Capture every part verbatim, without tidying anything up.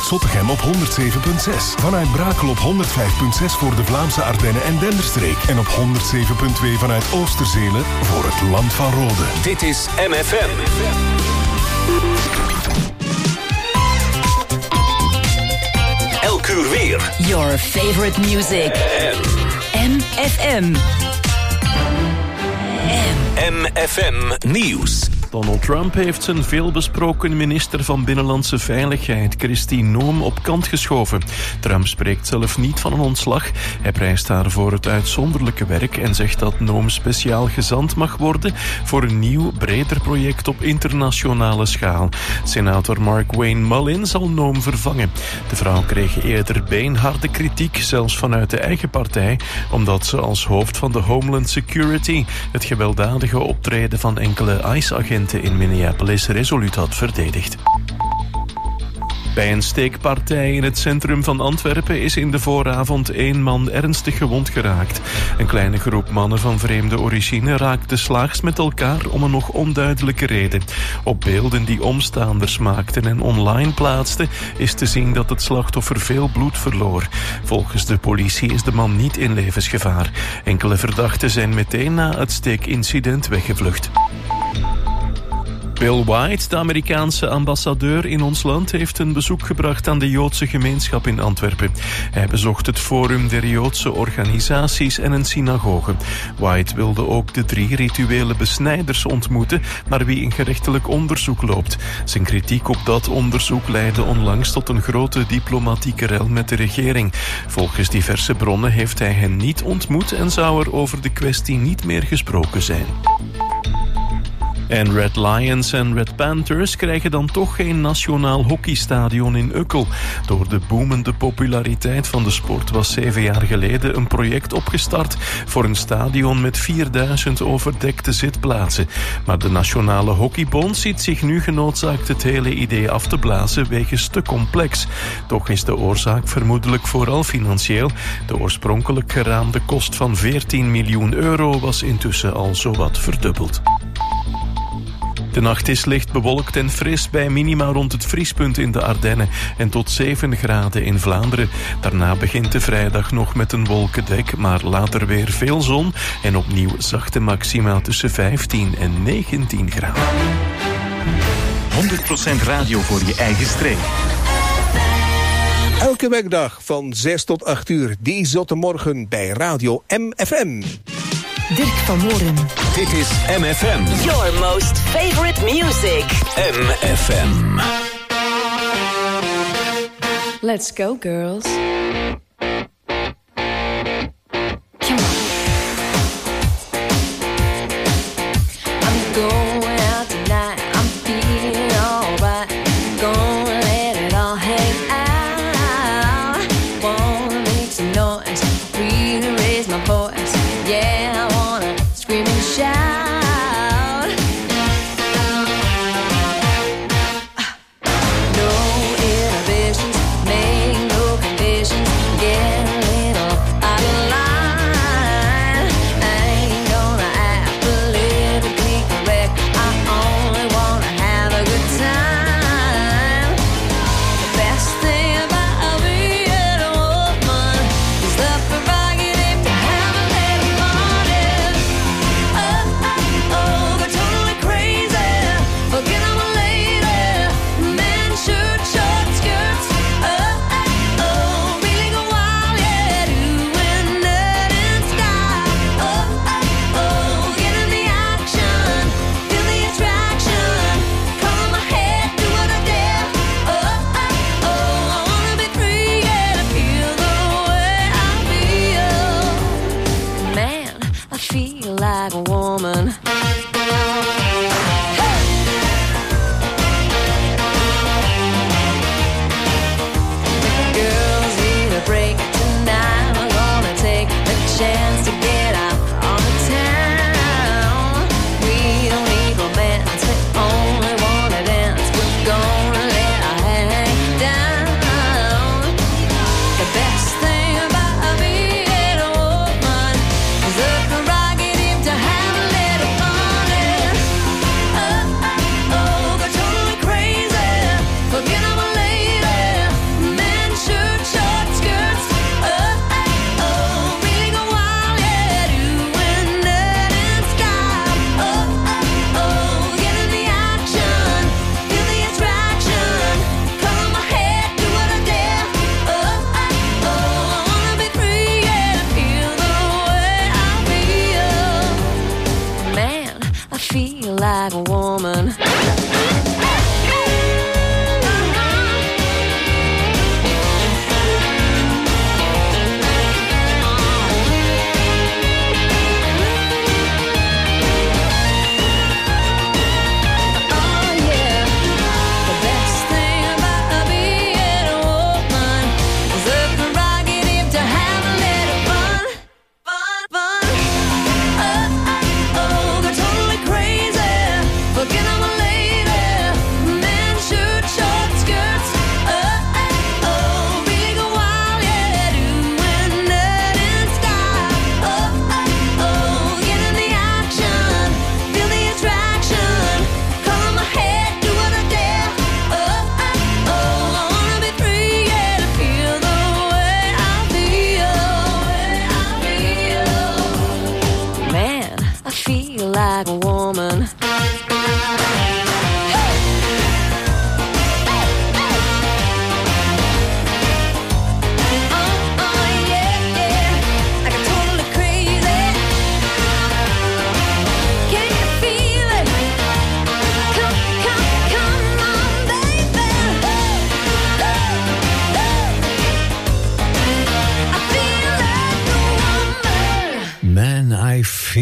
Zottegem op honderd zeven komma zes. Vanuit Brakel op honderd vijf komma zes voor de Vlaamse Ardennen en Denderstreek. En op honderd zeven komma twee vanuit Oosterzelen voor het Land van Rode. Dit is M F M. Elk uur weer. Your favorite music. M F M. M F M Nieuws. Donald Trump heeft zijn veelbesproken minister van Binnenlandse Veiligheid, Kristi Noem, op kant geschoven. Trump spreekt zelf niet van een ontslag. Hij prijst haar voor het uitzonderlijke werk en zegt dat Noem speciaal gezant mag worden voor een nieuw, breder project op internationale schaal. Senator Mark Wayne Mullin zal Noem vervangen. De vrouw kreeg eerder beenharde kritiek, zelfs vanuit de eigen partij, omdat ze als hoofd van de Homeland Security het gewelddadige optreden van enkele ICE-agenten in Minneapolis resoluut had verdedigd. Bij een steekpartij in het centrum van Antwerpen is in de vooravond één man ernstig gewond geraakt. Een kleine groep mannen van vreemde origine raakte slaags met elkaar om een nog onduidelijke reden. Op beelden die omstaanders maakten en online plaatsten is te zien dat het slachtoffer veel bloed verloor. Volgens de politie is de man niet in levensgevaar. Enkele verdachten zijn meteen na het steekincident weggevlucht. Bill White, de Amerikaanse ambassadeur in ons land, heeft een bezoek gebracht aan de Joodse gemeenschap in Antwerpen. Hij bezocht het Forum der Joodse Organisaties en een synagoge. White wilde ook de drie rituele besnijders ontmoeten, naar wie een gerechtelijk onderzoek loopt. Zijn kritiek op dat onderzoek leidde onlangs tot een grote diplomatieke rel met de regering. Volgens diverse bronnen heeft hij hen niet ontmoet en zou er over de kwestie niet meer gesproken zijn. En Red Lions en Red Panthers krijgen dan toch geen nationaal hockeystadion in Ukkel. Door de boemende populariteit van de sport was zeven jaar geleden een project opgestart voor een stadion met vierduizend overdekte zitplaatsen. Maar de Nationale Hockeybond ziet zich nu genoodzaakt het hele idee af te blazen wegens te complex. Toch is de oorzaak vermoedelijk vooral financieel. De oorspronkelijk geraamde kost van veertien miljoen euro was intussen al zowat verdubbeld. De nacht is licht bewolkt en fris bij minima rond het vriespunt in de Ardennen en tot zeven graden in Vlaanderen. Daarna begint de vrijdag nog met een wolkendek, maar later weer veel zon en opnieuw zachte maxima tussen vijftien en negentien graden. honderd procent radio voor je eigen streek. Elke werkdag van zes tot acht uur, die zotte morgen bij Radio M F M. Dirk van Moren. Dit is M F M. Your most favorite music. M F M. Let's go, girls. Come on. I'm going out tonight. I'm feeling alright. Gonna let it all hang out. Wanna make some noise. Really raise my voice. Yeah, I wanna scream and shout. No inhibitions, make no conditions.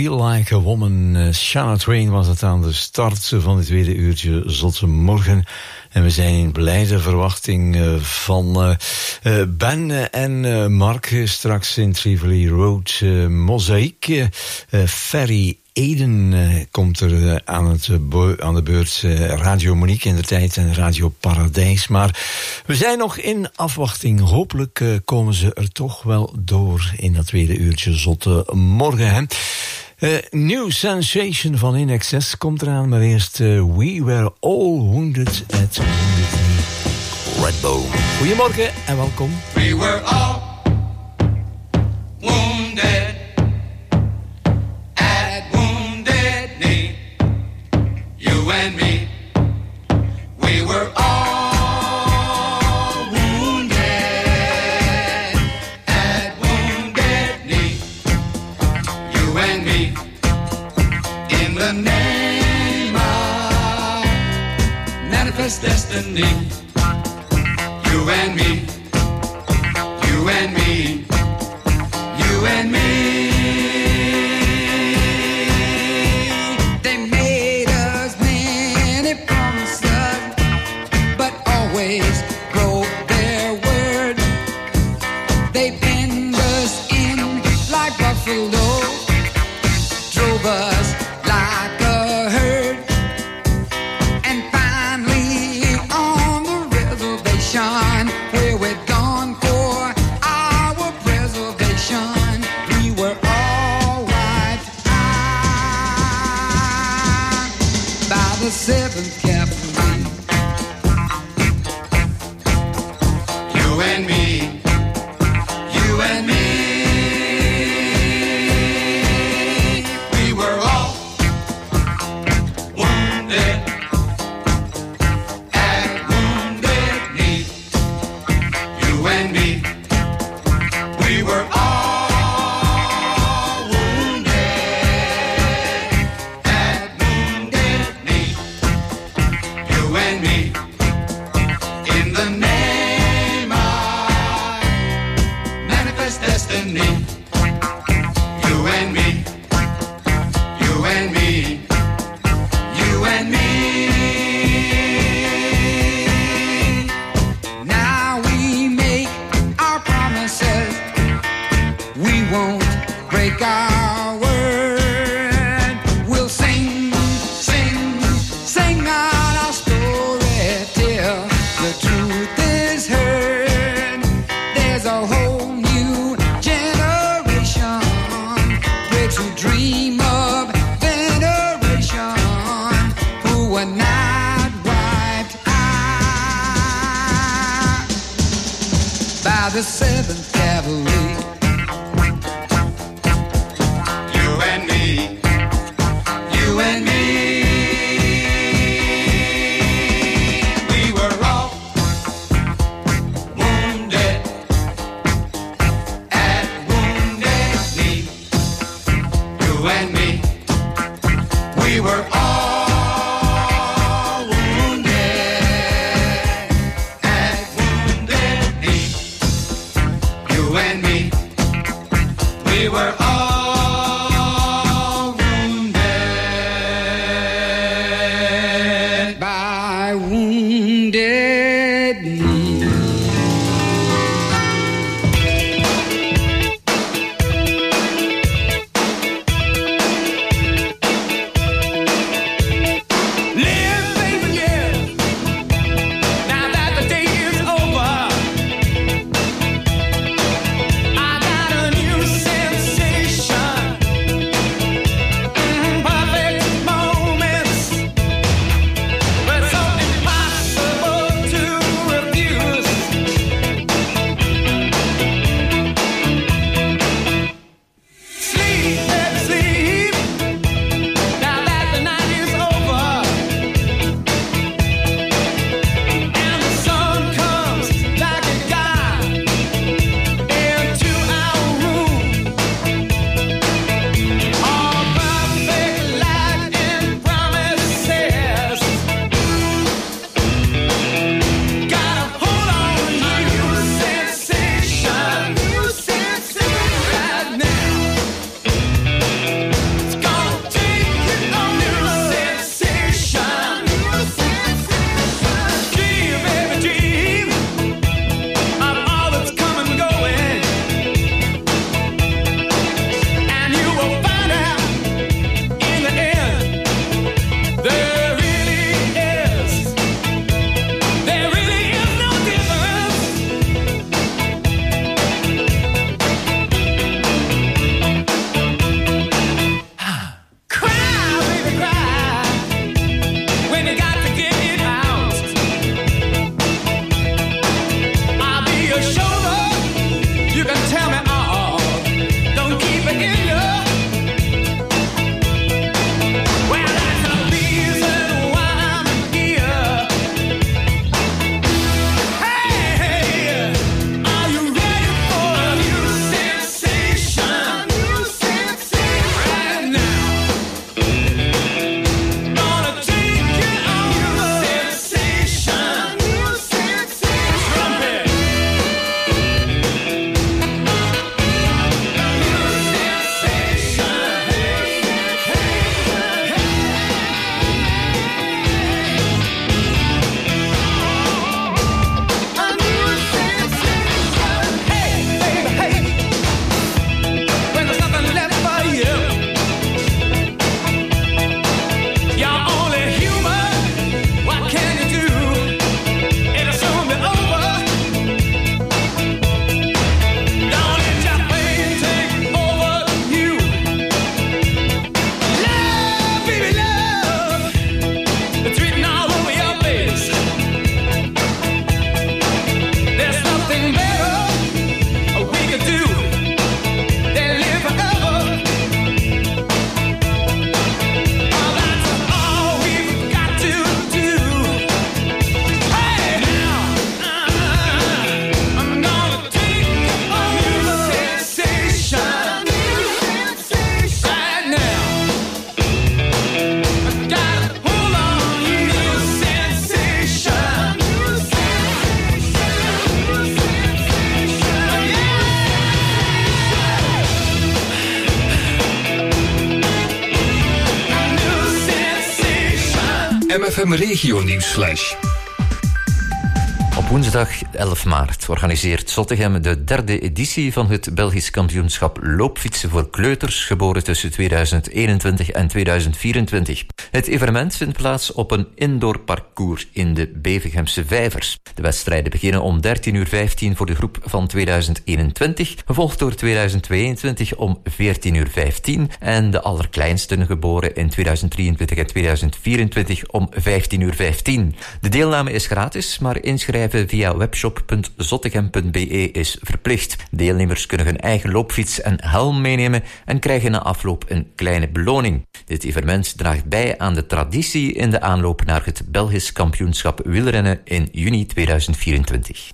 Feel Like a Woman. Uh, Shania Twain was het aan de start van het tweede uurtje Zotte Morgen. En we zijn in blijde verwachting uh, van uh, uh, Ben en uh, Mark straks in Trivoli Road. Uh, Mozaïek, uh, Ferry Eden uh, komt er uh, aan, het, uh, bo- aan de beurt. Uh, Radio Monique in de tijd en Radio Paradijs. Maar we zijn nog in afwachting. Hopelijk uh, komen ze er toch wel door in dat tweede uurtje Zotte Morgen. Hè? Uh, New Sensation van In Excess komt eraan, maar eerst uh, We Were All Wounded at Wounded Knee. Redbone. Goedemorgen en welkom. We were all wounded at Wounded Knee. You and me. We were all wounded at Wounded Knee. You and me. In the name of manifest destiny. You and me, you and me, you and me. They made us many promises, but always broke their word. They pinned us in like buffalo, drove us like a herd, and finally on the reservation where we're gone for our preservation, we were all wiped out by the seventh Cavalry. You and me, you and me. We were all wounded at Wounded Knee. You and me. We were all wounded at Wounded Knee. You and me. In the name of manifest destiny. You and me. You and me. You and me. Now we make our promises. We won't break our word. We'll sing, sing, sing out our story till the truth is heard. There's a whole new generation bred to dream of veneration, who were not wiped out by the seventh Cavalry. You and me, you and me. We were all wounded at Wounded Knee. You and me. We were all wounded at Wounded Knee. You and me. We were all wounded by Wounded Knee. Live, baby, yeah. Now that the day is over, I got a new sensation. Mm, perfect moments, but so impossible F M Regio Nieuwsflash. Op woensdag elf maart organiseert Zottegem de derde editie van het Belgisch kampioenschap loopfietsen voor kleuters geboren tussen tweeduizend eenentwintig en tweeduizend vierentwintig. Het evenement vindt plaats op een indoor parcours in de Bevegemse Vijvers. De wedstrijden beginnen om dertien uur vijftien voor de groep van tweeduizend eenentwintig, gevolgd door tweeduizend tweeëntwintig om veertien uur vijftien en de allerkleinsten geboren in tweeduizend drieëntwintig en tweeduizend vierentwintig om vijftien uur vijftien. De deelname is gratis, maar inschrijven via webshop punt zottegem punt be is verplicht. Deelnemers kunnen hun eigen loopfiets en helm meenemen en krijgen na afloop een kleine beloning. Dit evenement draagt bij aan de traditie in de aanloop naar het Belgisch kampioenschap wielrennen in juni tweeduizend vierentwintig.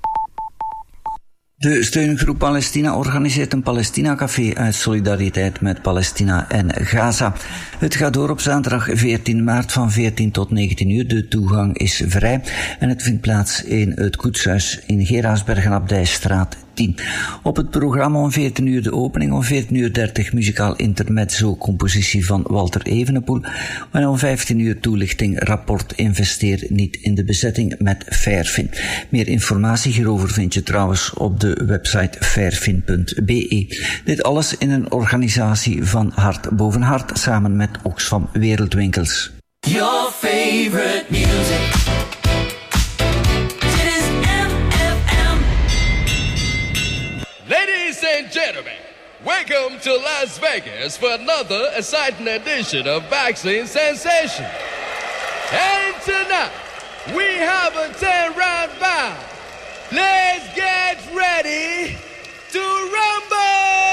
De steungroep Palestina organiseert een Palestina-café uit solidariteit met Palestina en Gaza. Het gaat door op zaterdag veertien maart van veertien tot negentien uur. De toegang is vrij en het vindt plaats in het Koetshuis in Geraardsbergen Abdijstraat tien. Op het programma om veertien uur de opening, om veertien uur dertig muzikaal intermezzo, compositie van Walter Evenepoel en om vijftien uur toelichting rapport Investeer niet in de bezetting met Fairfin. Meer informatie hierover vind je trouwens op de website fairfin punt be. Dit alles in een organisatie van Hart boven Hart samen met Oxfam Wereldwinkels. Your favorite music. Ladies and gentlemen, welcome to Las Vegas for another exciting edition of Boxing Sensation. And tonight, we have a ten-round bout. Let's get ready to rumble!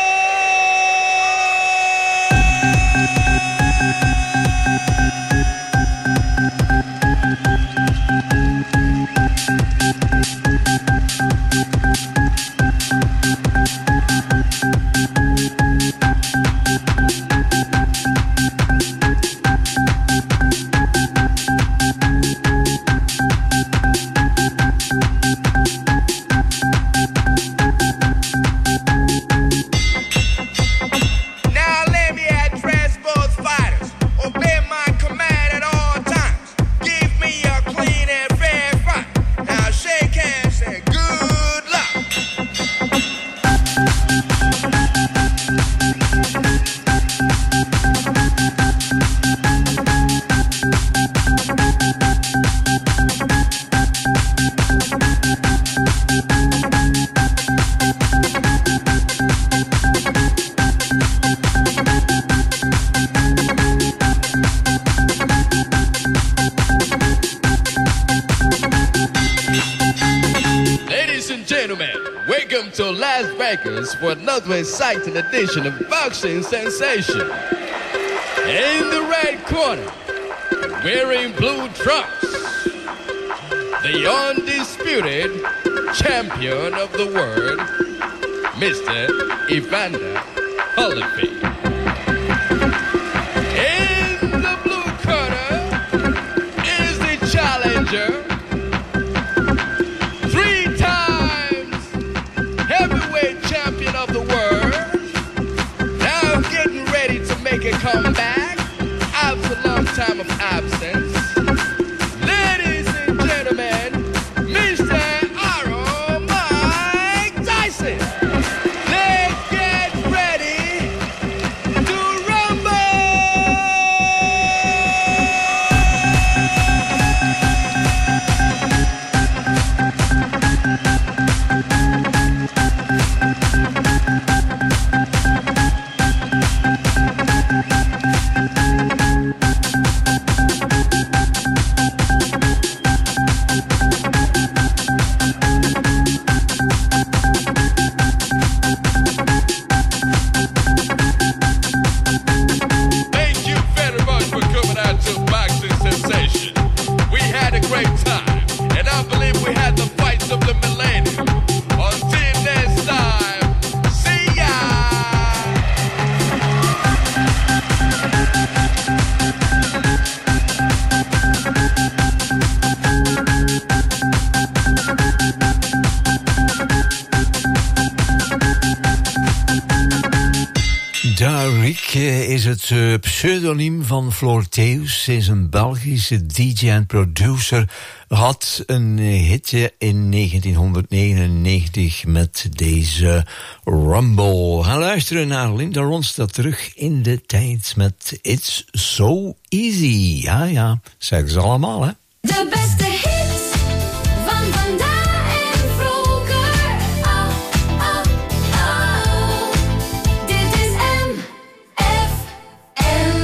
To Las Vegas for another exciting edition of Boxing Sensation. In the red corner, wearing blue trunks, the undisputed champion of the world, Mister Evander Holyfield. In the blue corner is the challenger, champion of the world, now getting ready to make a comeback after a long time of absence. Ladies and gentlemen, Mister Aaron Mike Tyson. Let's get ready uh, is het uh, pseudoniem van Floor Theus. Ze is een Belgische D J en producer. Had een uh, hitje in negentien negenennegentig met deze Rumble. Ga luisteren naar Linda Ronstadt terug in de tijd met It's So Easy. Ja, ja, zeggen ze allemaal, hè. De beste hits van vandaag en vroeger. Oh, oh, oh. Dit is M F M.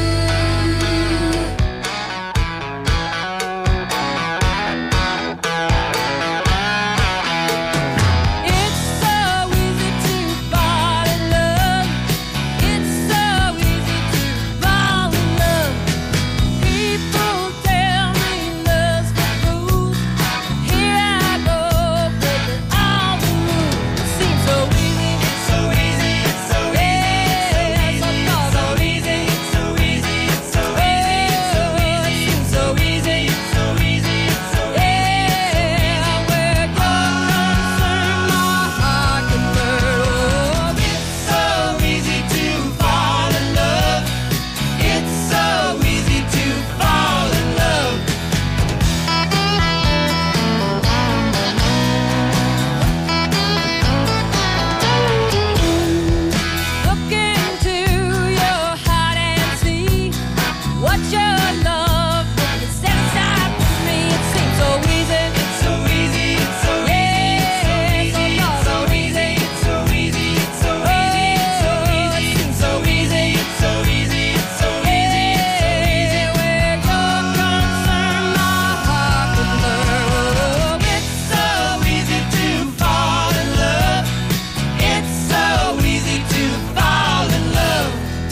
It's so easy to fall in love. It's so easy to fall in love. People tell me love's the truth. Here I go, breaking all the rules. It seems so easy, it's so easy, it's so easy, so easy, it's so easy, it's so easy, it seems so easy, it's so easy, it's so easy. Yeah, where you're concerned, my heart can burn. It's so easy to fall in love. It's so easy to fall in love. Look into your heart and see what your love really set aside for me. It seems so easy, it's so easy, it's so easy, it's so easy, it's so easy, it's so easy, it's so easy, it seems so easy, it's so easy, it's so easy. Where you're concerned, my heart can learn. It's so easy to fall in love. It's so easy to fall in love.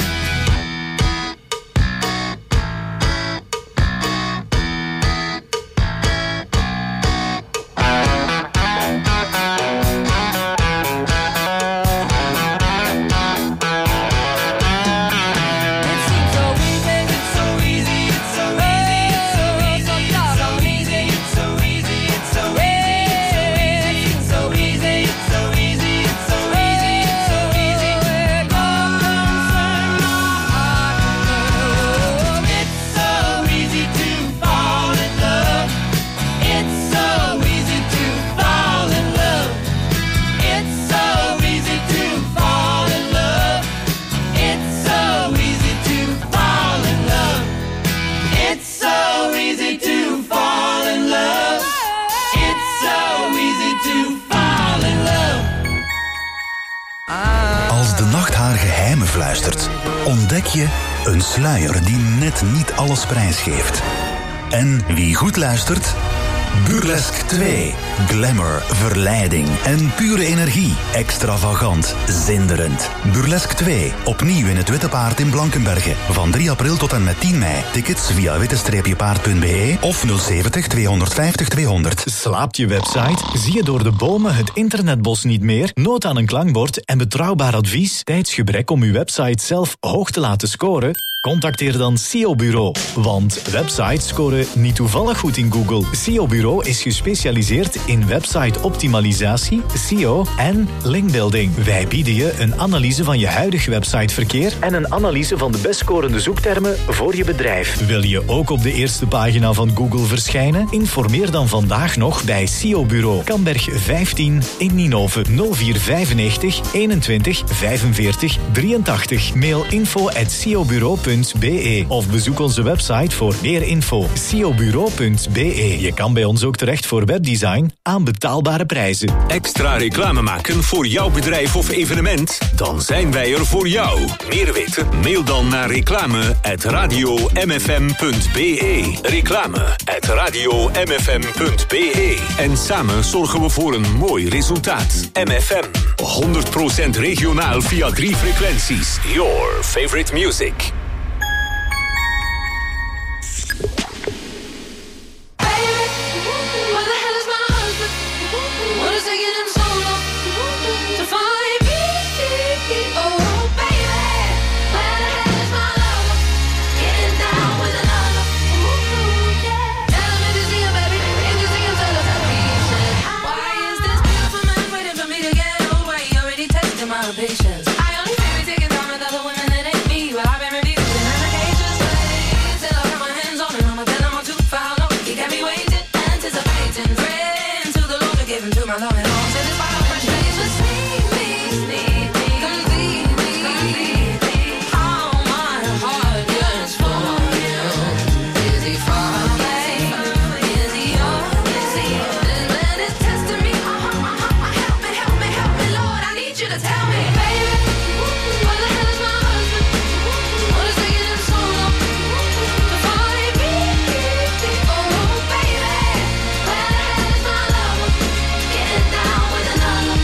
It seems so easy, it's so easy, it's so easy, it's so easy, it's so easy, it's so easy, it's so easy, it's so easy, it's so easy, it's so easy. Where you're concerned, my heart can learn. It's so easy to fall in love. It's so easy to fall in love. It's so easy to fall in love. It's so easy to fall in love. It's so easy to fall in love. It's so easy to fall in love. Als de nacht haar geheimen fluistert, ontdek je een sluier die net niet alles prijsgeeft. En wie goed luistert? Burlesque twee. Glamour, verleiding en pure energie. Extravagant, zinderend. Burlesque twee. Opnieuw in het Witte Paard in Blankenberge. Van drie april tot en met tien mei. Tickets via witte paard punt b e of nul zeventig tweehonderdvijftig tweehonderd. Slaapt je website? Zie je door de bomen het internetbos niet meer? Nood aan een klankbord en betrouwbaar advies? Tijdsgebrek om uw website zelf hoog te laten scoren? Contacteer dan S E O Bureau. Want websites scoren niet toevallig goed in Google. S E O Bureau is gespecialiseerd in website-optimalisatie, S E O en linkbuilding. Wij bieden je een analyse van je huidige websiteverkeer en een analyse van de best scorende zoektermen voor je bedrijf. Wil je ook op de eerste pagina van Google verschijnen? Informeer dan vandaag nog bij S E O Bureau. Kamberg vijftien in Ninove. nul vier vijfennegentig eenentwintig vijfenveertig drieëntachtig. Mail info at s e o bureau punt b e of bezoek onze website voor meer info. s e o bureau punt b e. Je kan bij ons ook terecht voor webdesign aan betaalbare prijzen. Extra reclame maken voor jouw bedrijf of evenement? Dan zijn wij er voor jou. Meer weten? Mail dan naar reclame at radio m f m punt b e. Reclame at radio m f m punt b e. En samen zorgen we voor een mooi resultaat. M F M. honderd procent regionaal via drie frequenties. Your favorite music. Patience. I only feel taking time with other women that ain't me. Well, I put my love in all. Said it's wild frustration. Sneak me, sneak me, come lead me, lead me. All my heart yearns for you. Is he far away? Is he yours? Is he this man is testing me? Uh, uh, uh, uh, help me, help me, help me, Lord. I need you to tell me, baby, what the hell is my husband? What is taking him so long to find me? Oh, baby, where the hell is my lover? Getting down with another.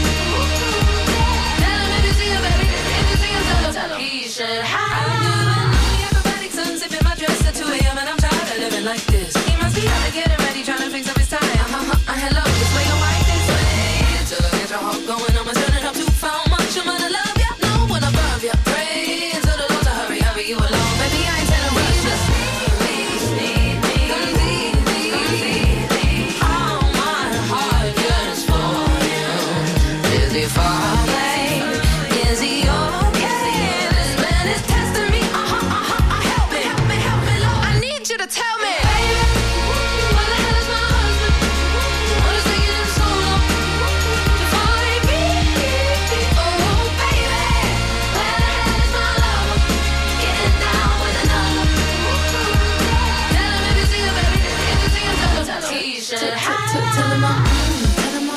Tell him if you see him, baby. If you see him, tell him, tell him. He should have. I'm doing the acrobatic sunset in my dress at two a.m. and I'm tired of living like this. He must be out of getting ready, trying to fix up his tie. Uh, uh, uh, hello, this way or right this way. Till I get your heart going, I'ma turn it up to found much. I'm gonna love ya, no one above ya. Pray to the Lord to hurry, hurry you along. Baby, I ain't telling rush. Just need me, need me, come lead me, lead me. All my heart yearns for you. Is he far away? Is he okay? This man is testing me. Uh-huh, uh-huh, uh, help me, help me, help me, Lord. I need you to tell me, baby, what the hell is my husband? What is taking him so long to find me? Oh, baby, where the hell is my lover? Getting down with another. Tell him if you see him, baby. If you see him, tell him, tell him. He should have. Tell him I'm, tell him I'm,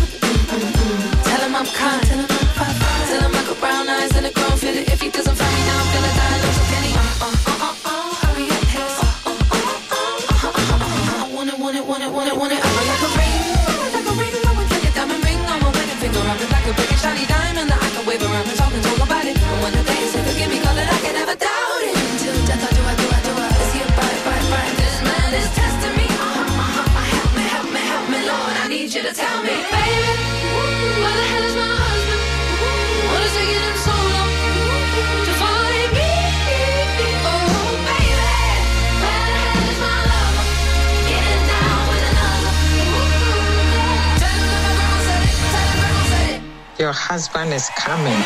tell him I'm kind. Tell him I'm fine, fine. Tell him I got brown eyes and a grown fitted. If he doesn't find me now, I'm gonna die. Lose a penny. Uh, uh, uh, uh, uh, hurry up, haste. Uh, uh, uh, uh, uh, uh, uh, uh, I want it, want it, want it, want it, want it. I want like a ring, like a ring. I want like a diamond ring on my wedding finger. I'm just like a big and shiny diamond that I can wave around and talk and talk about it. And when the day say forgive me, call it, I can never doubt it. Until death, I do, I do, I do, I. Is he a bite, bite, bite? This man is testing me. Uh, uh, uh, uh, help me, help me, help me, Lord. I need you to tell me, baby, where the hell is my husband? What is taking him so long to find me? Oh, baby, where the hell is my lover? Getting down with another. Tell him that my grandma said it. Tell him grandma said it. Your husband is coming.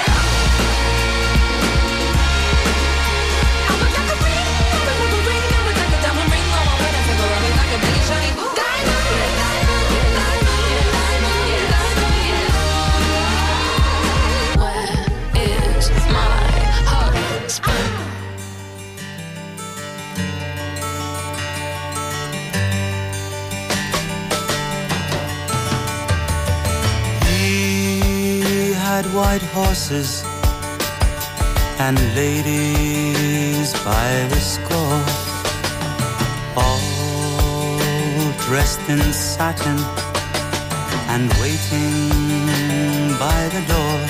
White horses and ladies by the score, all dressed in satin and waiting by the door.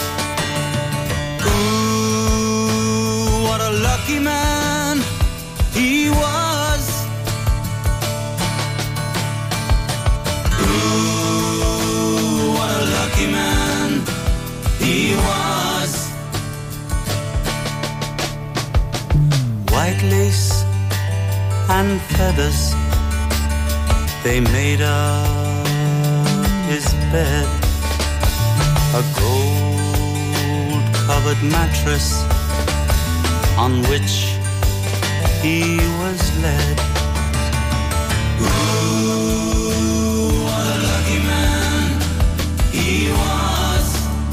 Ooh, what a lucky man he was. Ooh, what a lucky man he was. White lace and feathers, they made up his bed. A gold-covered mattress on which he was led. Ooh, what a lucky man he was.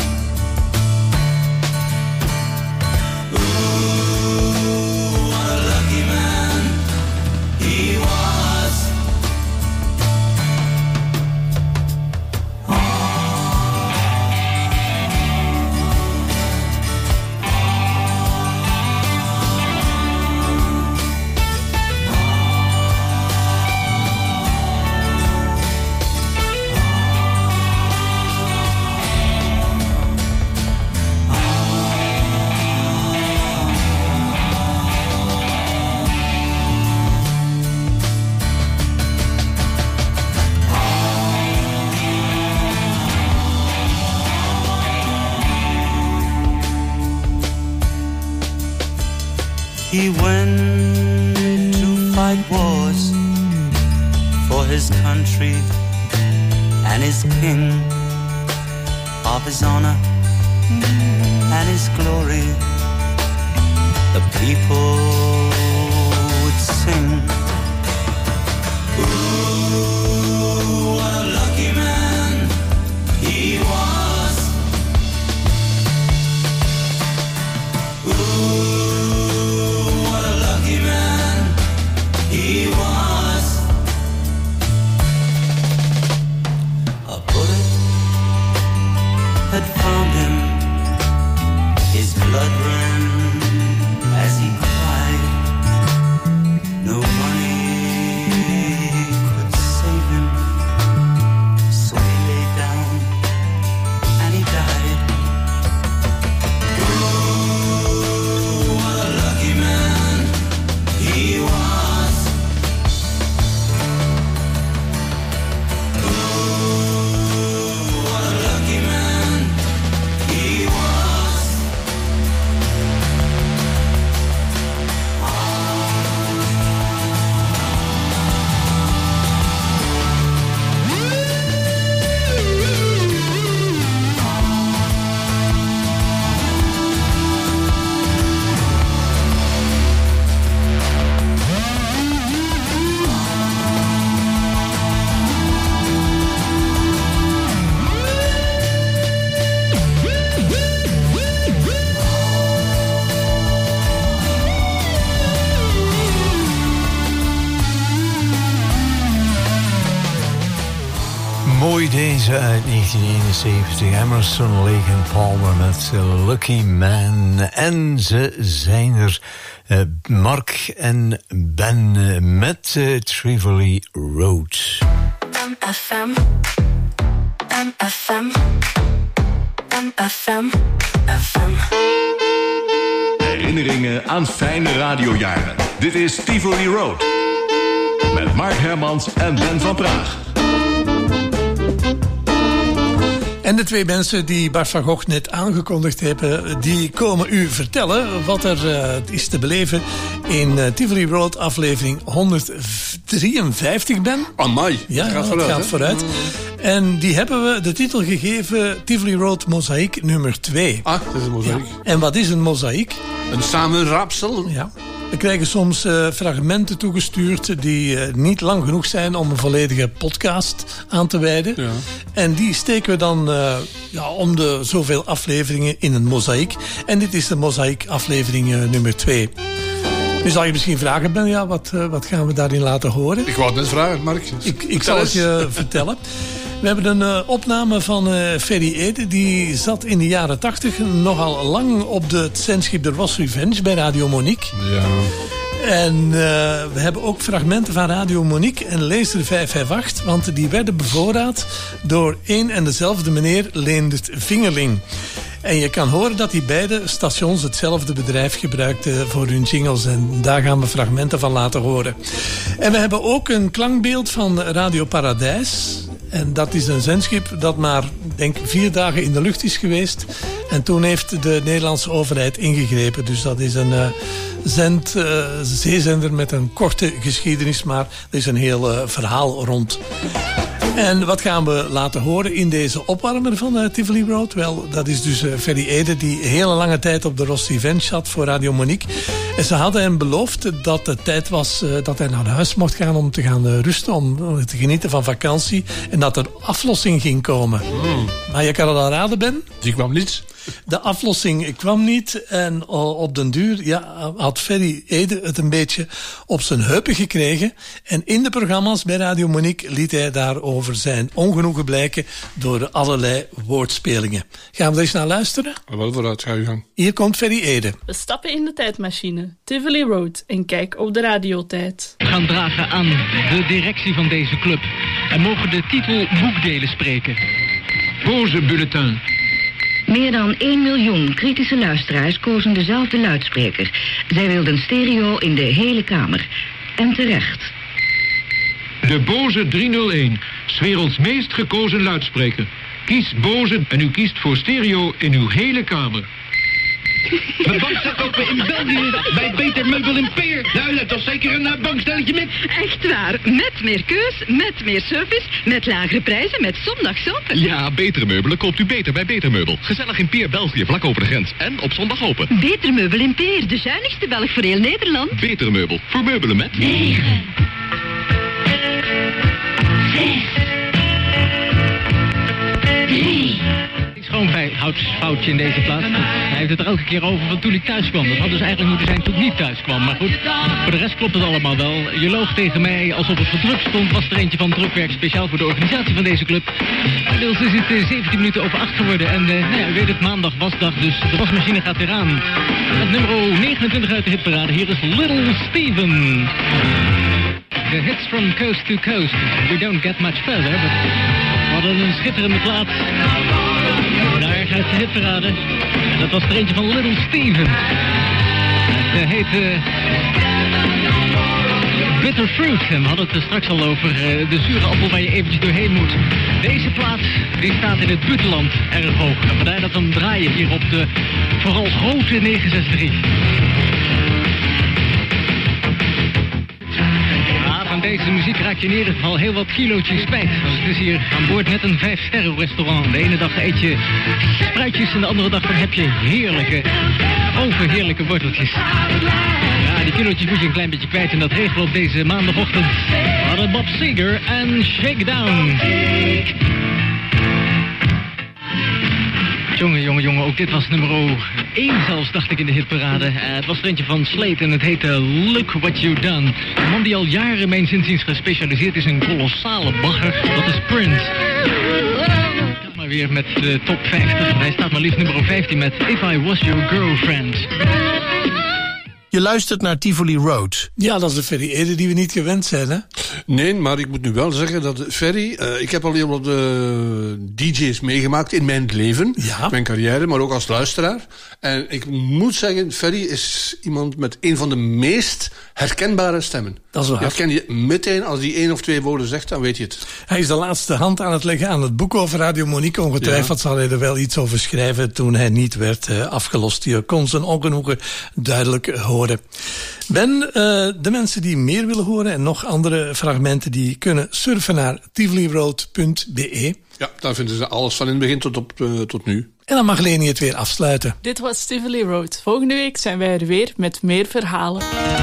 Ooh, what a lucky man he was. He went to fight wars for his country and his king, of his honor and his glory. The people would sing. Ooh, what a lucky man u deze uit negentien eenenzeventig. Emerson, Lake and Palmer met Lucky Man. En ze zijn er, uh, Mark en Ben, uh, met uh, Trivoli Road. M F M, M F M, M F M, F M. Herinneringen aan fijne radiojaren. Dit is Tivoli Road. Met Mark Hermans en Ben van Praag. En de twee mensen die Bart van Gogh net aangekondigd hebben, die komen u vertellen wat er uh, is te beleven in uh, Tivoli Road aflevering honderddrieënvijftig, Ben. Amai, ja, het gaat het vooruit. gaat vooruit. En die hebben we de titel gegeven Tivoli Road Mozaïek nummer twee. Ah, dat is een mozaïek. Ja. En wat is een mozaïek? Een samenraapsel. Ja. We krijgen soms uh, fragmenten toegestuurd die uh, niet lang genoeg zijn om een volledige podcast aan te wijden. Ja. En die steken we dan uh, ja, om de zoveel afleveringen in een mozaïek. En dit is de mozaïek aflevering uh, nummer twee. Nu zal je misschien vragen, Ben, ja, wat, uh, wat gaan we daarin laten horen? Ik wou het net vragen, Mark. Ik, ik zal het je vertellen. We hebben een uh, opname van uh, Ferry Ede. Die zat in de jaren tachtig nogal lang op de, het zendschip de Ross Revenge bij Radio Monique. Ja. En uh, we hebben ook fragmenten van Radio Monique en Leester vijf vijf acht. Want die werden bevoorraad door één en dezelfde meneer Leendert Vingerling. En je kan horen dat die beide stations hetzelfde bedrijf gebruikten voor hun jingles. En daar gaan we fragmenten van laten horen. En we hebben ook een klankbeeld van Radio Paradijs. En dat is een zendschip dat maar, denk vier dagen in de lucht is geweest. En toen heeft de Nederlandse overheid ingegrepen. Dus dat is een uh, zend, uh, zeezender met een korte geschiedenis. Maar er is een heel uh, verhaal rond. En wat gaan we laten horen in deze opwarmer van uh, Tivoli Road? Wel, dat is dus uh, Ferry Ede, die hele lange tijd op de Ross Revenge zat voor Radio Monique. En ze hadden hem beloofd dat het tijd was uh, dat hij naar huis mocht gaan om te gaan uh, rusten, om uh, te genieten van vakantie. En dat er aflossing ging komen. Mm. Maar je kan het al raden, Ben? Die kwam niet. De aflossing kwam niet en op den duur ja, had Ferry Ede het een beetje op zijn heupen gekregen. En in de programma's bij Radio Monique liet hij daarover zijn ongenoegen blijken door allerlei woordspelingen. Gaan we er eens naar luisteren? Wel vooruit, ga je gang. Hier komt Ferry Ede. We stappen in de tijdmachine, Tivoli Road, en kijk op de radiotijd. We gaan dragen aan de directie van deze club en mogen de titel boekdelen spreken. Pause bulletin. Meer dan één miljoen kritische luisteraars kozen dezelfde luidspreker. Zij wilden stereo in de hele kamer. En terecht. De Bose driehonderdéén, 's werelds meest gekozen luidspreker. Kies Bose en u kiest voor stereo in uw hele kamer. Mijn bank staat open in België bij Beter Meubel in Peer. Nou, dat toch zeker een uh, bankstelletje met. Echt waar. Met meer keus, met meer service, met lagere prijzen, met zondags open. Ja, Betere Meubelen koopt u beter bij Beter Meubel. Gezellig in Peer, België, vlak over de grens. En op zondag open. Beter Meubel in Peer, de zuinigste Belg voor heel Nederland. Betere Meubel, voor meubelen met... negen. Schoonhoudsfoutje in deze plaats. Hij heeft het er elke keer over van toen ik thuis kwam. Dat had dus eigenlijk moeten zijn toen ik niet thuis kwam. Maar goed, voor de rest klopt het allemaal wel. Je loog tegen mij alsof het gedrukt stond. Was er eentje van drukwerk speciaal voor de organisatie van deze club. Inmiddels is het uh, zeventien minuten over acht geworden. En uh, nou ja, u weet het, maandag wasdag. Dus de wasmachine gaat weer aan. Met nummer negenentwintig uit de hitparade. Hier is Little Steven. The hits from coast to coast. We don't get much further, but we hadden een schitterende plaat. Daar gaat de hitparade. En dat was er eentje van Little Steven. Het uh, heet uh, Bitter Fruit. En we hadden het er straks al over uh, de zure appel waar je eventjes doorheen moet. Deze plaat die staat in het buitenland erg hoog. En vandaar dat we hem draaien hier op de vooral grote negen zes drie. Van deze muziek raak je in ieder geval heel wat kilootjes kwijt. Want het is hier aan boord net een vijf-sterren restaurant. De ene dag eet je spruitjes en de andere dag dan heb je heerlijke, overheerlijke worteltjes. Ja, die kilootjes moet je een klein beetje kwijt en dat regelen op deze maandagochtend. We hadden Bob Seger en Shakedown. Jongen, jongen, jongen, ook dit was nummer één zelfs, dacht ik, in de hitparade. Uh, het was er eentje van Slate en het heette Look What You Done. Een man die al jaren, mijn zinziens, gespecialiseerd is in kolossale bagger. Dat is Prince. weer met de top vijftig. Hij staat maar liefst nummer vijftien met If I Was Your Girlfriend. Je luistert naar Tivoli Road. Ja, dat is de Ferry Ede die we niet gewend zijn, hè? Nee, maar ik moet nu wel zeggen dat Ferry... Uh, ik heb al heel wat uh, D J's meegemaakt in mijn leven. Ja. Mijn carrière, maar ook als luisteraar. En ik moet zeggen, Ferry is iemand met een van de meest herkenbare stemmen. Dat is waar. Je herken je meteen, als hij één of twee woorden zegt, dan weet je het. Hij is de laatste hand aan het leggen aan het boek over Radio Monique. Ongetwijfeld ja. zal hij er wel iets over schrijven toen hij niet werd uh, afgelost. Je kon zijn ongenoegen duidelijk horen. Ben, uh, de mensen die meer willen horen en nog andere fragmenten, die kunnen surfen naar tivoli road punt b e. Ja, daar vinden ze alles van in het begin tot, op, uh, tot nu. En dan mag Leni het weer afsluiten. Dit was Tivoli Road. Volgende week zijn wij er weer met meer verhalen.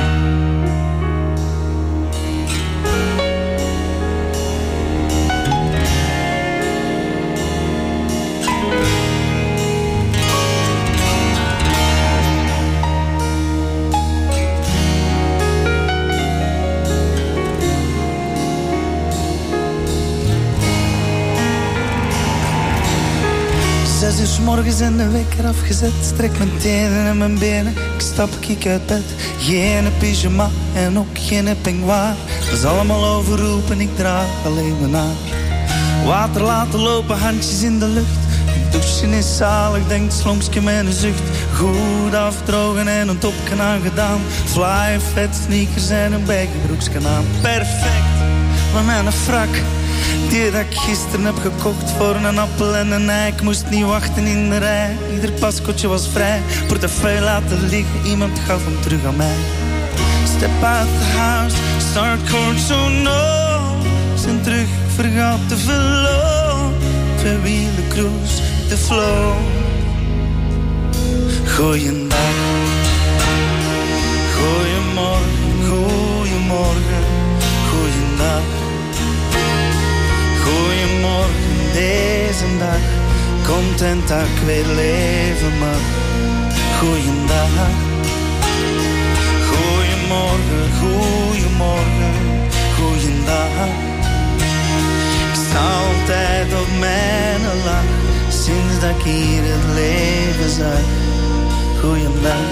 Zes uur 's morgens en de wekker afgezet. Strek mijn tenen en mijn benen. Ik stap ik uit bed. Geen pyjama en ook geen peignoir. Dat is allemaal overroepen, ik draag alleen mijn haar. Water laten lopen, handjes in de lucht. Douchen is zalig, denkt slomsje met een zucht. Goed afdrogen en een topje aangedaan. Fly, vet sneakers en een bijgebroeksje aan. Perfect, maar mijn frak die dat ik gisteren heb gekocht voor een appel en een ei. Ik moest niet wachten in de rij, ieder pascootje was vrij. Portefeuille laten liggen, iemand gaf hem terug aan mij. Step out the house, start chord so no. Zijn terug, vergat te veel. Twee wielen cruise, de flow. Goeiedag, goeiemorgen, goeiemorgen, goeiedag. Goeiemorgen, deze dag, content dat ik weer leven mag. Goeiedag, goeiemorgen, goeiemorgen, goeiedag. Ik sta altijd op mijn lach, sinds dat ik hier het leven zag. Goeiedag.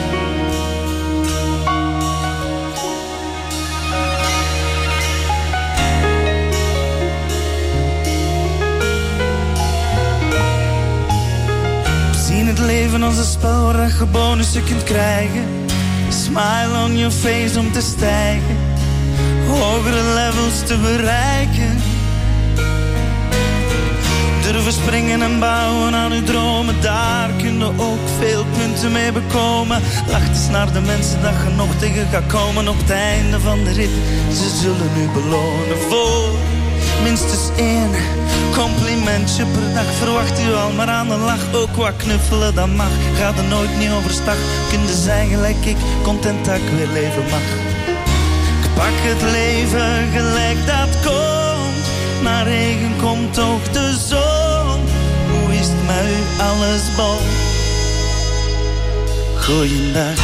Het leven als een spel waar je bonussen kunt krijgen. Smile on your face om te stijgen. Hogere levels te bereiken. Durven springen en bouwen aan uw dromen. Daar kun je ook veel punten mee bekomen. Lach eens naar de mensen dat je nog tegen gaat komen. Op het einde van de rit, ze zullen u belonen voor minstens één complimentje per dag. Verwacht u al maar aan de lach. Ook wat knuffelen, dat mag. Ga er nooit niet overstag. Kun je zijn gelijk ik, content dat ik weer leven mag. Ik pak het leven gelijk dat komt. Na regen komt ook de zon. Hoe is het met u, alles bol? Goeiedag.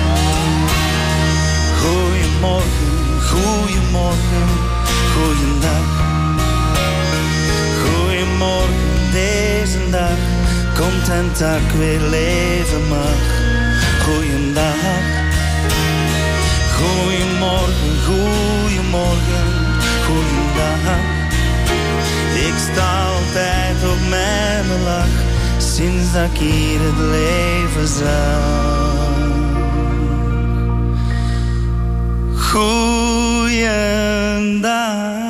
Goeiemorgen, goeiemorgen, goeiedag. Goeiemorgen, deze dag, content dat ik weer leven mag. Goeiedag. Goeiemorgen, goeiemorgen, goeiedag. Ik sta altijd op mijn lach, sinds dat ik hier het leven zag. Goeiedag.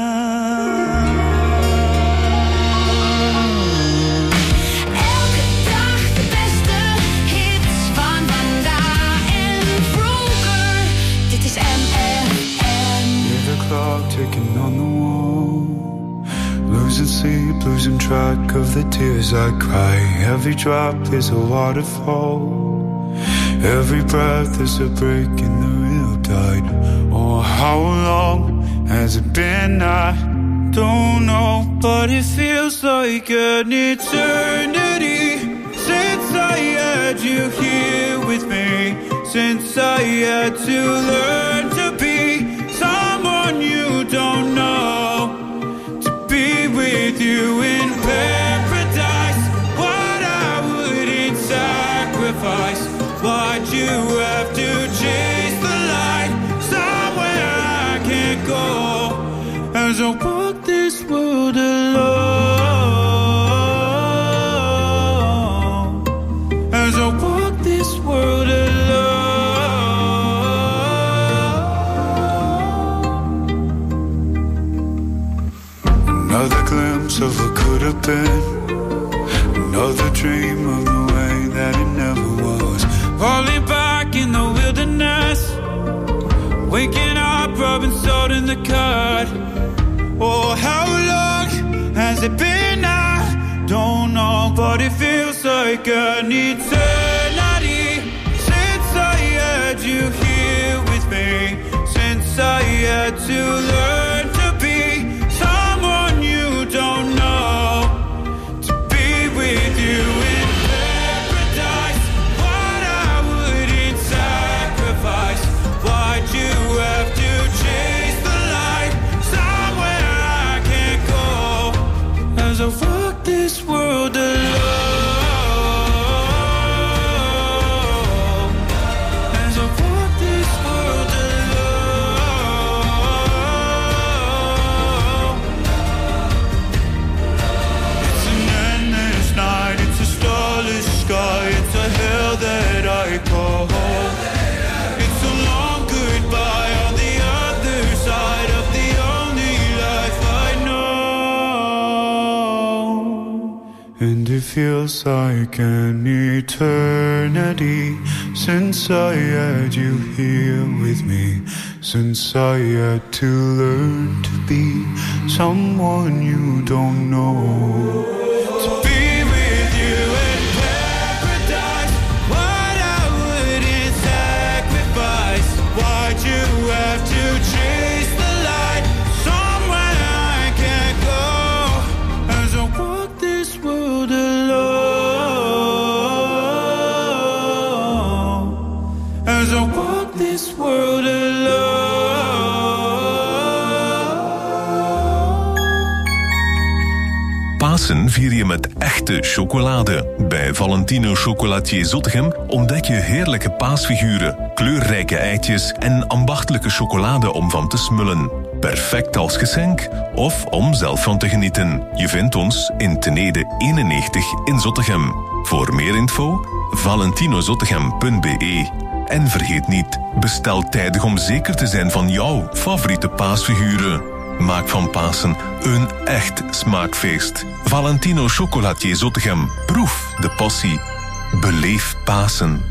Ticking on the wall, losing sleep, losing track of the tears I cry. Every drop is a waterfall, every breath is a break in the real tide. Oh, how long has it been? I don't know, but it feels like an eternity since I had you here with me, since I had to learn to be someone you don't know, to be with you in paradise. have been another dream of the way that it never was. Falling back in the wilderness, waking up, rubbing salt in the cut. Oh, how long has it been? I don't know, but it feels like an eternity since I had you here with me, since I had to learn to be someone you don't know, to be with you in paradise. What I wouldn't sacrifice, why'd you have to chase the light somewhere I can't go, as I walk this world alone. It's a hell that I call home. It's a long goodbye on the other side of the only life I know. And it feels like an eternity since I had you here with me, since I had to learn to be someone you don't know. Pasen vier je met echte chocolade. Bij Valentino Chocolatier Zottegem ontdek je heerlijke paasfiguren, kleurrijke eitjes en ambachtelijke chocolade om van te smullen. Perfect als geschenk of om zelf van te genieten. Je vindt ons in Tenede eenennegentig in Zottegem. Voor meer info valentinozottegem punt be. En vergeet niet, bestel tijdig om zeker te zijn van jouw favoriete paasfiguren. Maak van Pasen een echt smaakfeest. Valentino Chocolatier Zottegem. Proef de passie. Beleef Pasen.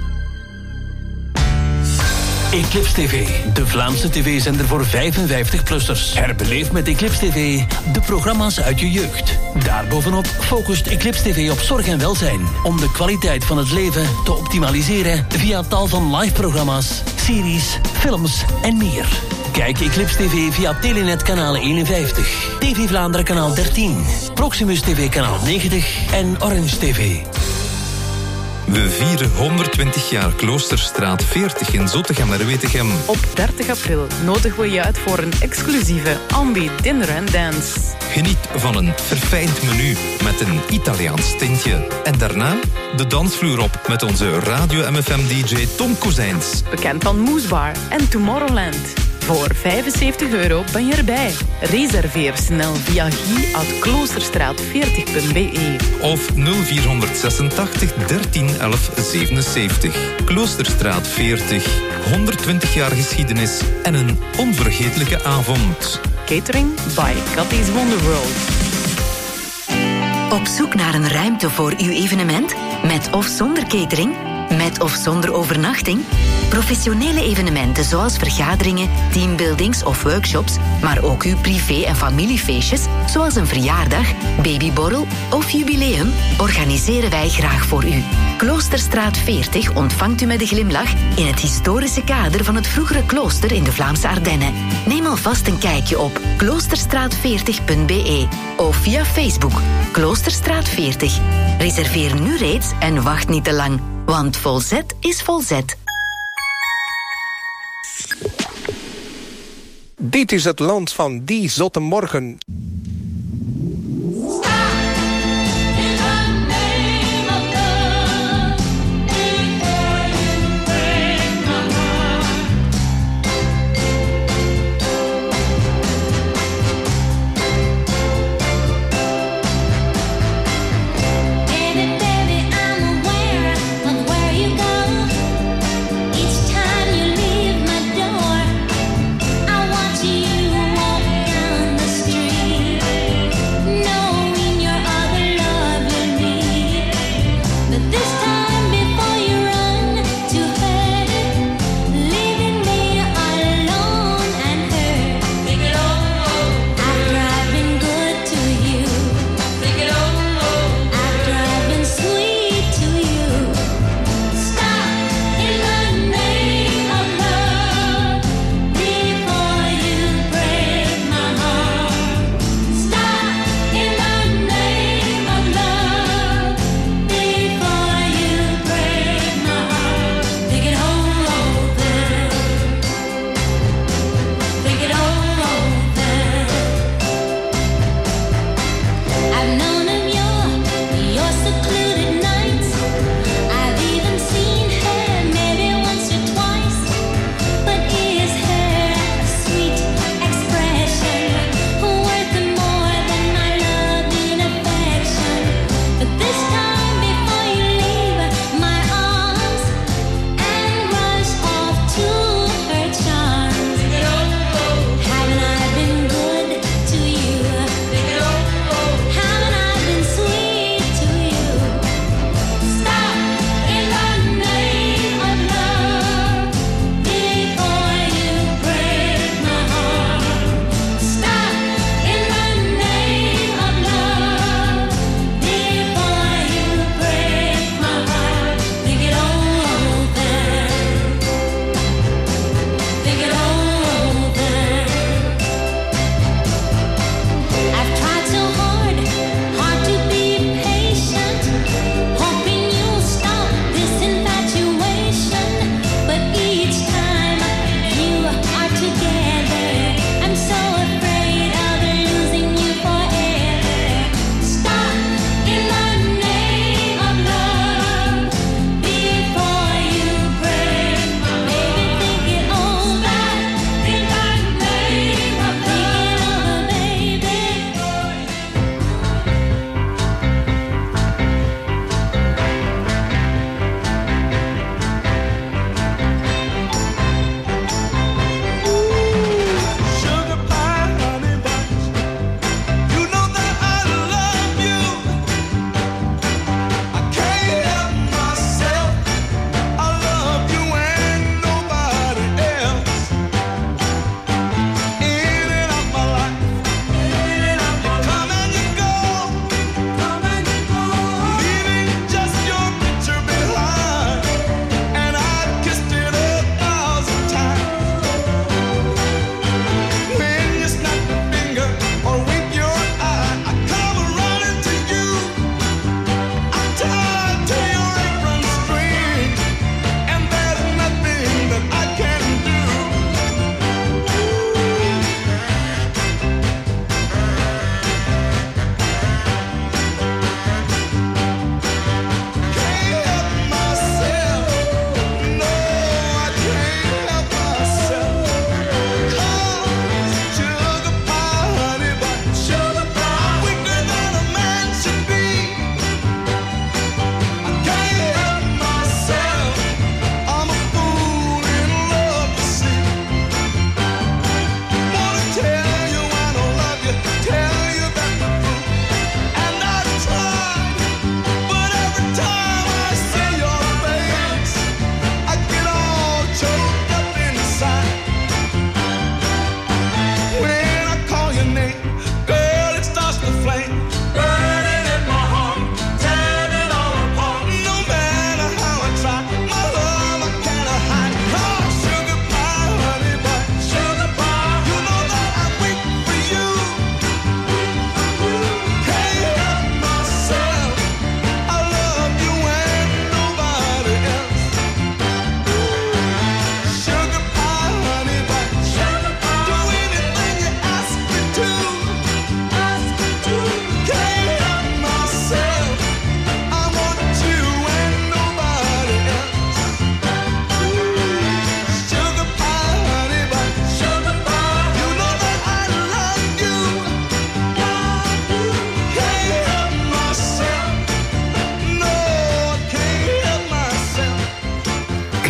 Eclipse T V, de Vlaamse tv-zender voor vijfenvijftig-plussers. Herbeleef met Eclipse T V de programma's uit je jeugd. Daarbovenop focust Eclipse T V op zorg en welzijn, om de kwaliteit van het leven te optimaliseren via tal van live-programma's, series, films en meer. Kijk Eclipse T V via Telenet kanaal eenenvijftig, T V Vlaanderen kanaal dertien, Proximus T V kanaal negentig en Orange T V. We vieren honderdtwintig jaar Kloosterstraat veertig in Zottegem-Merwetegem. Op dertig april nodigen we je uit voor een exclusieve Ambi Dinner and Dance. Geniet van een verfijnd menu met een Italiaans tintje. En daarna de dansvloer op met onze Radio M F M-D J Tom Kozijns. Bekend van Moesbar en Tomorrowland. Voor vijfenzeventig euro ben je erbij. Reserveer snel via guy at kloosterstraat veertig punt be. Of nul vierhonderdzesentachtig dertien elf zevenenzeventig. Kloosterstraat veertig. honderdtwintig jaar geschiedenis en een onvergetelijke avond. Catering by Cathy's Wonderworld. Op zoek naar een ruimte voor uw evenement? Met of zonder catering? Met of zonder overnachting? Professionele evenementen zoals vergaderingen, teambuildings of workshops, maar ook uw privé- en familiefeestjes, zoals een verjaardag, babyborrel of jubileum, organiseren wij graag voor u. Kloosterstraat veertig ontvangt u met een glimlach in het historische kader van het vroegere klooster in de Vlaamse Ardennen. Neem alvast een kijkje op kloosterstraat veertig punt be of via Facebook Kloosterstraat veertig. Reserveer nu reeds en wacht niet te lang, want volzet is volzet. Dit is het land van die zotte morgen. Street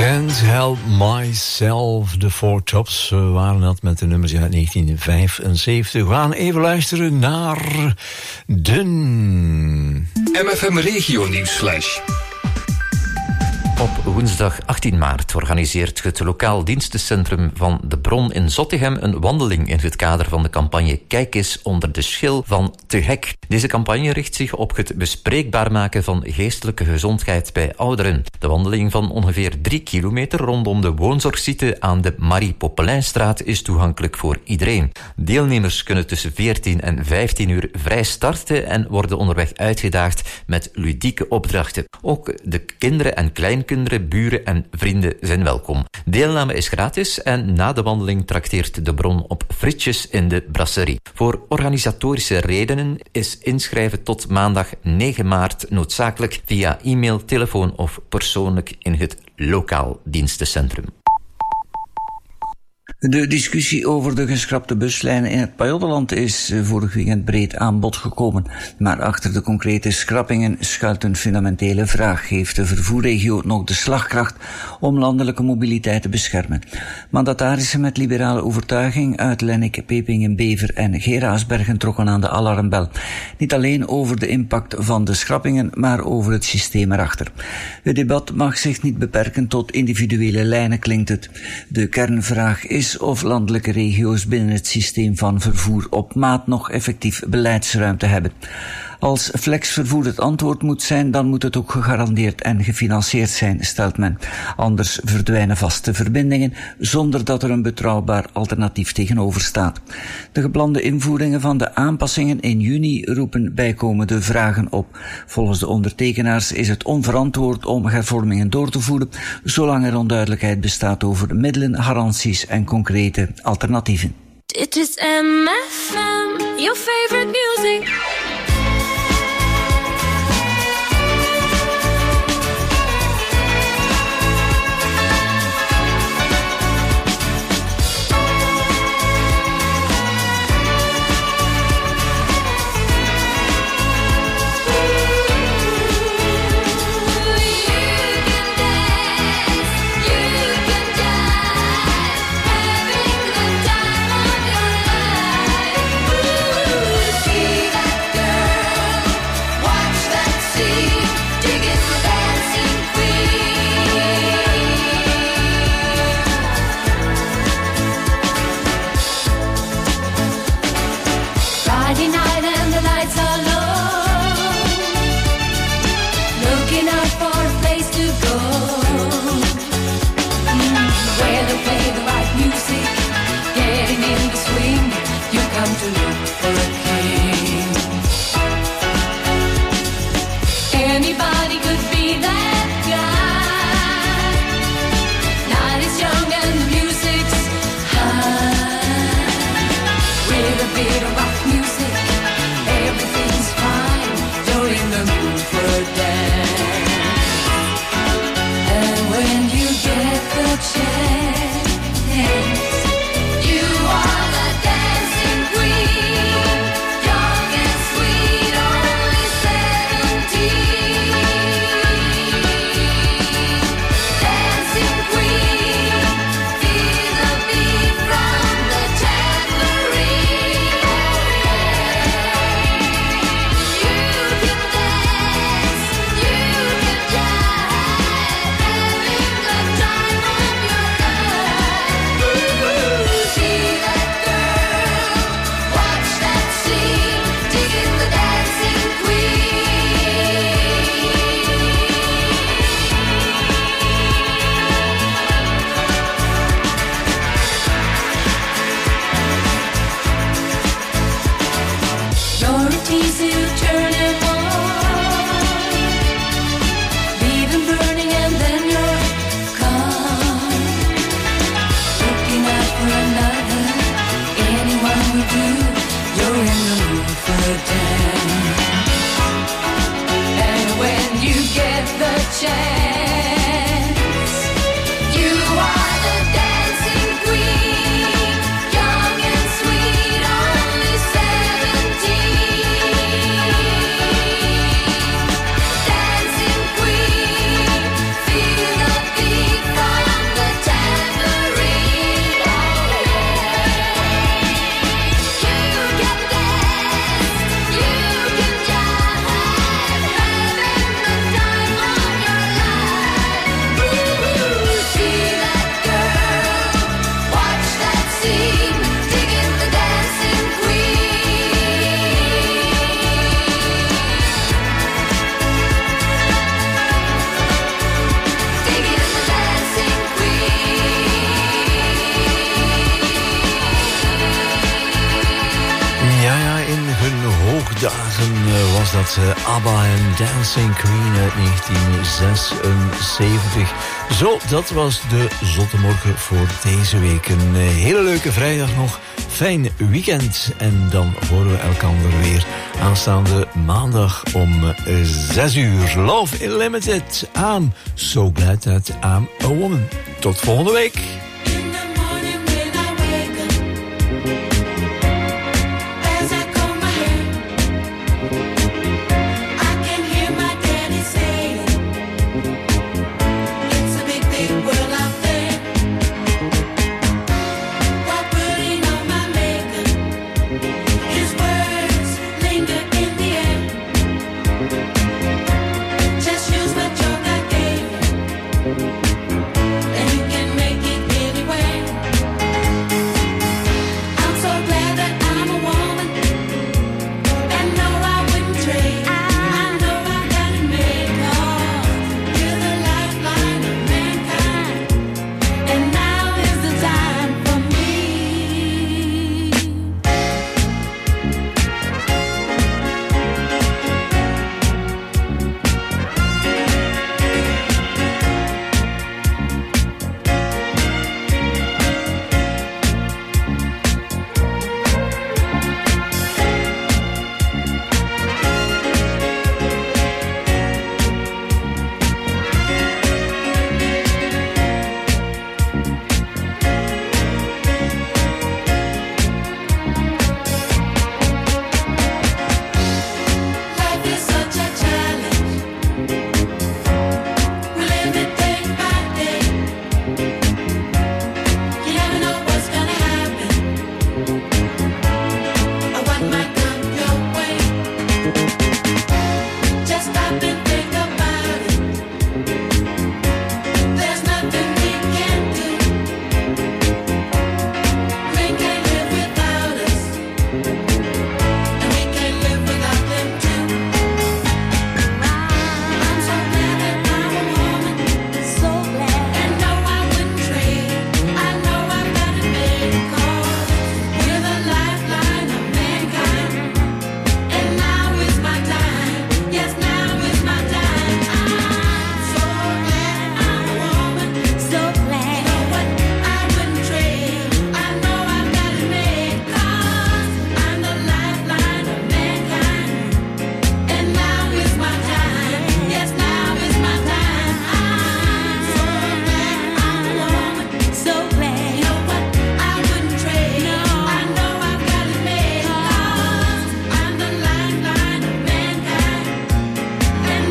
Can't Help Myself, de Four Tops uh, waren dat met de nummers uit negentien vijfenzeventig. We gaan even luisteren naar de M F M Regio Nieuwsflash. Op woensdag achttien maart organiseert het lokaal dienstencentrum van De Bron in Zottegem een wandeling in het kader van de campagne Kijk eens onder de schil van Te Hek. Deze campagne richt zich op het bespreekbaar maken van geestelijke gezondheid bij ouderen. De wandeling van ongeveer drie kilometer rondom de woonzorgsite aan de Marie Popelijnstraat is toegankelijk voor iedereen. Deelnemers kunnen tussen veertien en vijftien uur vrij starten en worden onderweg uitgedaagd met ludieke opdrachten. Ook de kinderen en kleinkinderen, buren en vrienden zijn welkom. Deelname is gratis en na de wandeling trakteert De Bron op frietjes in de brasserie. Voor organisatorische redenen is inschrijven tot maandag negen maart noodzakelijk via e-mail, telefoon of persoonlijk in het lokaal dienstencentrum. De discussie over de geschrapte buslijnen in het Pajottenland is vorig weekend breed aan bod gekomen. Maar achter de concrete schrappingen schuilt een fundamentele vraag. Heeft de vervoerregio nog de slagkracht om landelijke mobiliteit te beschermen? Mandatarissen met liberale overtuiging uit Lennik, Pepingen, Bever en Geraasbergen trokken aan de alarmbel. Niet alleen over de impact van de schrappingen, maar over het systeem erachter. Het debat mag zich niet beperken tot individuele lijnen, klinkt het. De kernvraag is of landelijke regio's binnen het systeem van vervoer op maat nog effectief beleidsruimte hebben. Als flexvervoer het antwoord moet zijn, dan moet het ook gegarandeerd en gefinancierd zijn, stelt men. Anders verdwijnen vaste verbindingen, zonder dat er een betrouwbaar alternatief tegenover staat. De geplande invoeringen van de aanpassingen in juni roepen bijkomende vragen op. Volgens de ondertekenaars is het onverantwoord om hervormingen door te voeren, zolang er onduidelijkheid bestaat over middelen, garanties en concrete alternatieven. Dit is M F M, your favorite music. Feel the beat from dat uh, ABBA en Dancing Queen uit negentien zesenzeventig. Zo, dat was de Zotte Morgen voor deze week. Een uh, hele leuke vrijdag nog. Fijn weekend. En dan horen we elkaar weer aanstaande maandag om uh, zes uur. Love Unlimited. I'm so glad that I'm a woman. Tot volgende week. His words linger in the air.